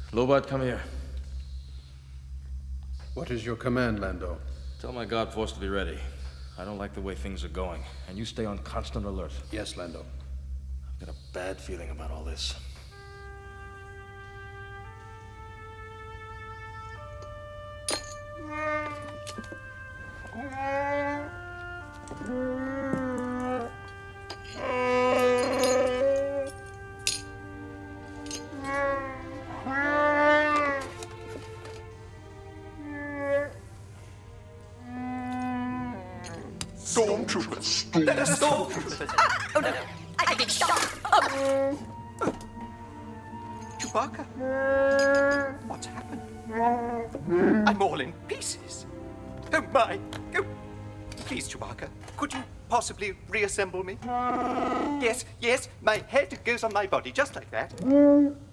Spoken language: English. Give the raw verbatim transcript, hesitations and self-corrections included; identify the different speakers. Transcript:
Speaker 1: Lobot, come here.
Speaker 2: What is your command, Lando?
Speaker 1: Tell my guard force to be ready. I don't like the way things are going, and you stay on constant alert.
Speaker 2: Yes, Lando.
Speaker 1: I've got a bad feeling about all this.
Speaker 3: Stormtroopers! Let us stormtroopers!
Speaker 4: Ah! Oh no, I think stop! Oh.
Speaker 3: Chewbacca? What's happened? I'm all in pieces. Oh my! Oh. Please, Chewbacca, could you possibly reassemble me? Yes, yes, my head goes on my body, just like that.